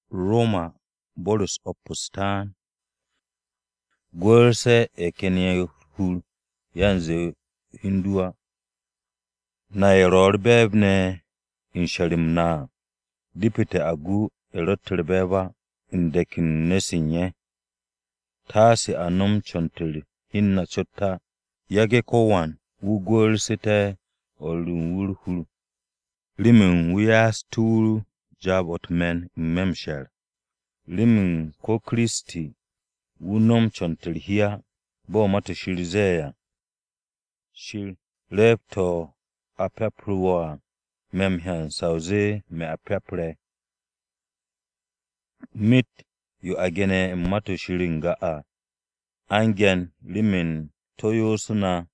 Roma Boris Opustan Gwerse ekenie hul yanze hindua na eror bebne inshalimna dipite agu erotirbeba indekin nesinye tasi anum chontili hinna chotta yage kowan wugwersete olun wurhul limin wiyas turu jabot men memshel limin ko Kristi wunom chontil hiya bo mata shirzeya shir lepto apepruwa memhan sauze me apepre mit yu agene mata shiringa a angen limin toyo suna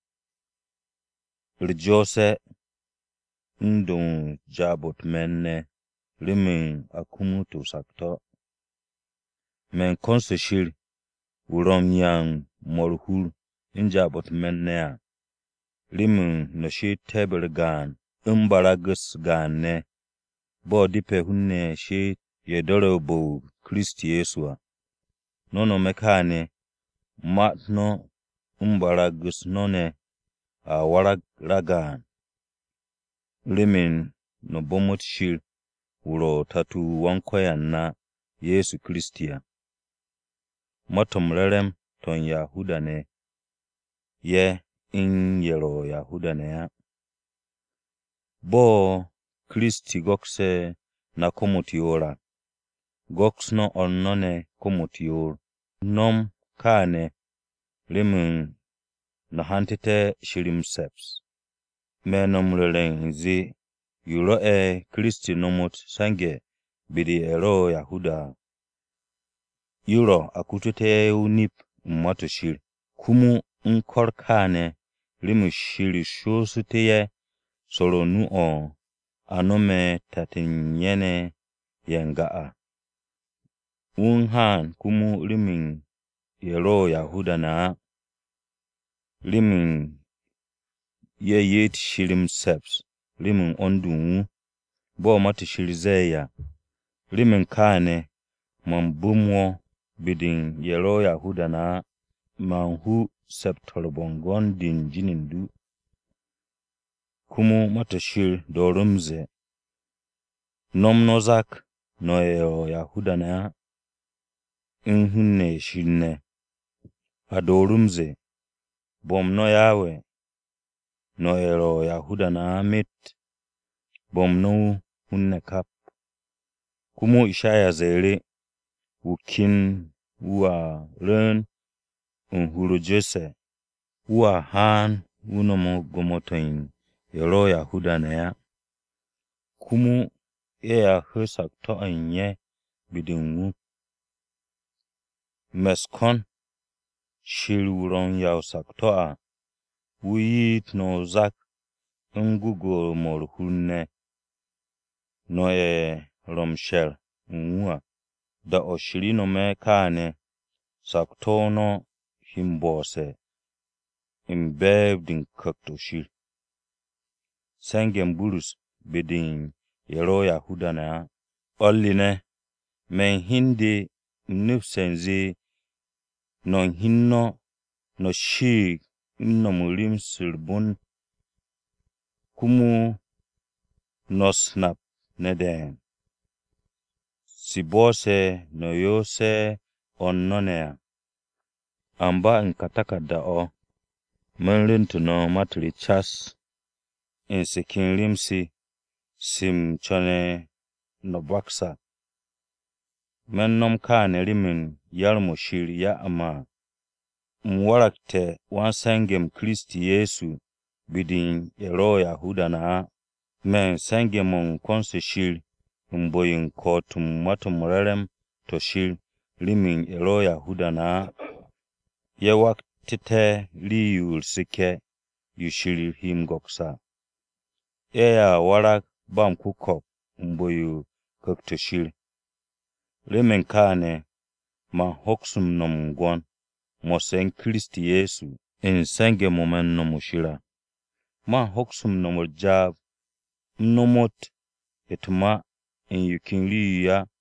rjose ndun jabot menne limin akumutu sakto men konse shir wurom yang morhul injabot mennea limin no shi tebel gan imbaragus ganne bo dipe hunne shi yedoro bo Kristi Yesua nono mekane matno imbaragus none a waragan limin no bomot shir wuro tatu wankoyan na Yesu Kristiya matom rerem ton Yahuda ne ye in yero Yahuda ne ya bo Kristi gokse na komutiora goksno onnone komutior nom kane limin na hantite shirim seps menom reren zi yuro Kristi nomot sange bidi ero Yahuda yuro akutute unip mato shir kumu nkorkane limu shiri shosuteye solo nu o anome tatinyene yengaa unhan kumu limin yero Yahuda na limin ye yet shirim seps limin ondun bo mata shirzeya limin kane mambumwo bidin yero Yahuda na manhu septorbongon din jinindu kumu mata shir dorumze nomnozak no yero Yahuda na inhunne shinne adorumze bomno yawe no yero Yahuda na mit bomno hunne kap kumu ishaya zere wukin wa ren unhuru jese wa han unomo gomotoin yero Yahuda na ya kumu ya husak to anye bidinwu meskon shiruron yausak to a wuyit no zak ngugo morhunne no romshel nwa da oshirino me kane saktono himbose imbebdin kaktoshir sengem burus bidin yero Yahuda na olline men hindi nufsenzi non hinno no shi no mulim sirbun kumu no snap neden sibose no yose onnonea amba nkatakada o menlintu no matri chas insikin limsi sim chone no baksa mennom kane limin yarmo shir ya ama mwarakte wansengem Kristi Yesu bidin yero Yahuda na men sengemon konse shir mboyin kotum matum rerem to shir limin yero Yahuda na ye waktite liyul sike yushir him goksa ya warak bam kukop mboyu kakto shir limin kane ma hoksum nom gon mosen Kristi Yesu in senge momen nomushira ma hoksum nomorjab nomot etuma in yukinri ya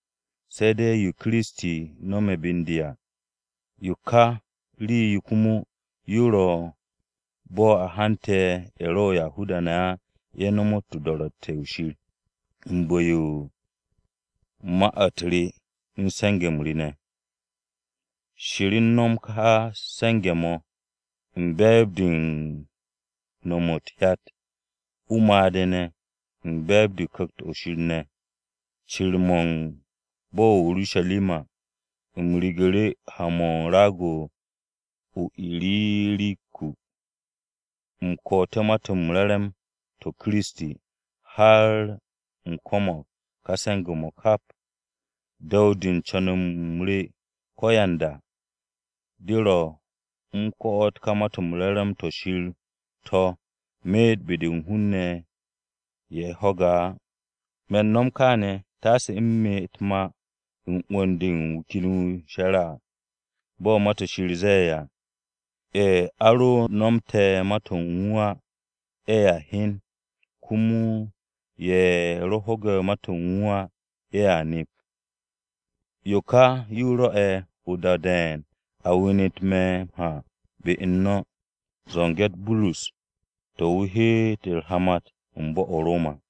sai dai yu Kristi no me bindiya, yu ka li yukumu yuro bo a hante ero Yahuda na yenomo tudorote ushir. Mboyu ma'atri nsengem rine. Shirin nom ka sengemo mbebdin nomot yat umadene mbebdi kakt ushirne. Chirmon bo Urushalima mrigere hamon rago u iliriku mkote mata mrelem to Kristi har mkomo kasengemo kap daudin chanum mri koyanda diro mkoot kamata mrelem to shir to med bidin hunne ye hoga men nom kane tasi imme itma wondin wukinu shara bo mata shirzeya aro nomte mata nwa ya hin kumu ye rohoga mata nwa ya nip yoka yuro udaden awinit me ha be inno zonget bulus to wuhi tilhamat mbo oroma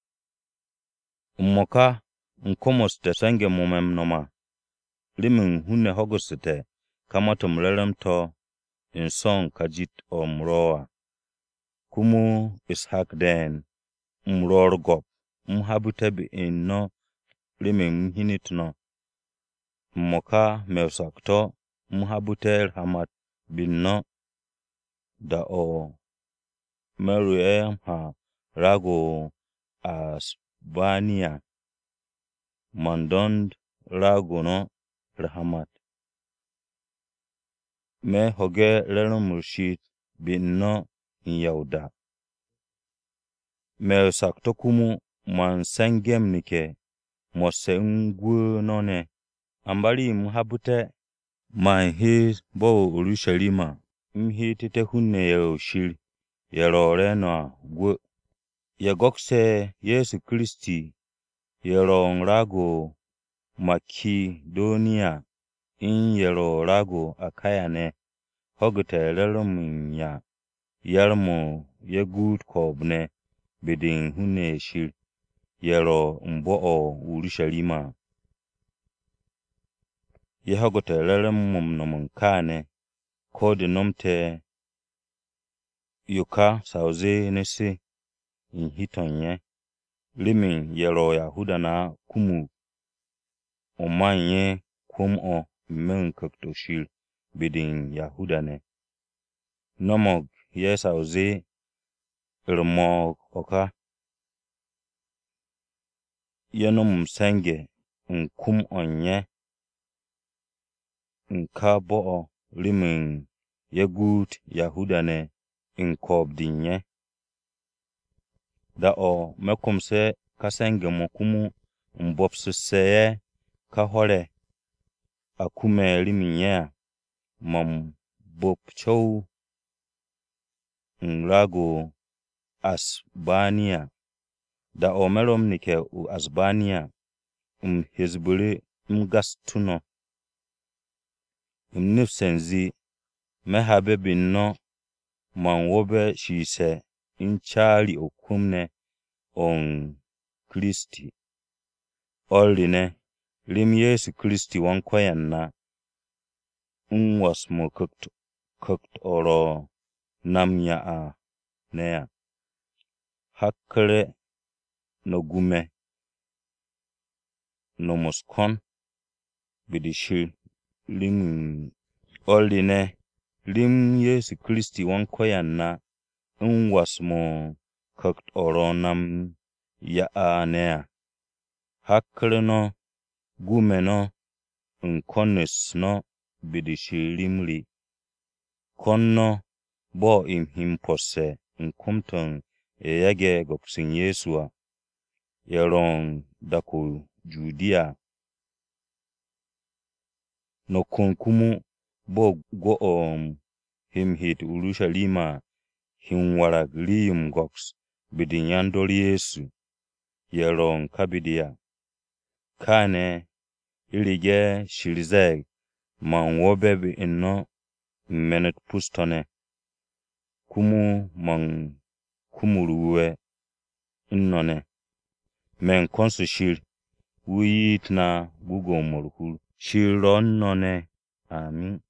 mmoka nkomoste senge momem noma limin hunne hogoste kamata mrelem to inson kajit omroa kumu ishak den mror gop mhabute bi inno limin hinitno mmoka mewsakto mhabute hamat binno da o meru ha rago Asbania mandond rago no rahamat me hoge leno murshid binno yauda me sakto kumu man sengem nike mose ngwu none ambali mhabute man hi bo Urushalima mhi tite hunne ye shir yerore no gwu ye gokse Yesu Kristi yero rago Makidonia in yero rago Akayane hogte lelum ya yarmo ye gud kobne bidin hunne shir yero mbo Urushalima ye hogte lelum nomon kane kodi nomte yuka sauze nese in hitonye limin yero Yahuda na kumu omanye kum men kakto shir bidin Yahuda ne nomog ye sauze irmog oka yenom senge nkum onye nka bo limin yegut Yahuda ne inkobdinye da o mekomse kasenge mokumu mbopsese ka hore akume liminye mam bopchow nrago Asbania da o melom nike u Asbania hezbure gastuno nifsenzi mehabe binno man wobe shise inchali okumne on Kristi oline lim Yesu Kristi wankoyanna wasmo kokt oro namya a neya hakre no gume no moskon bidishi lim oline lim Yesu Kristi wankoyanna wasmo kokt oro nam ya a neya hakre no gume no nkonis no bidishi limri konno bo himpose nkumton yage goksin Yesua yeron dako Judea no konkumu bo go hit Urushalima hinwara liyum goks bidin yandor Yesu yeron kabidia kane irige shirzeg man wobebi inno menet pustone kumu man kumuruwe innone men konsu shir wuyitna gugomor hul shironnone amin.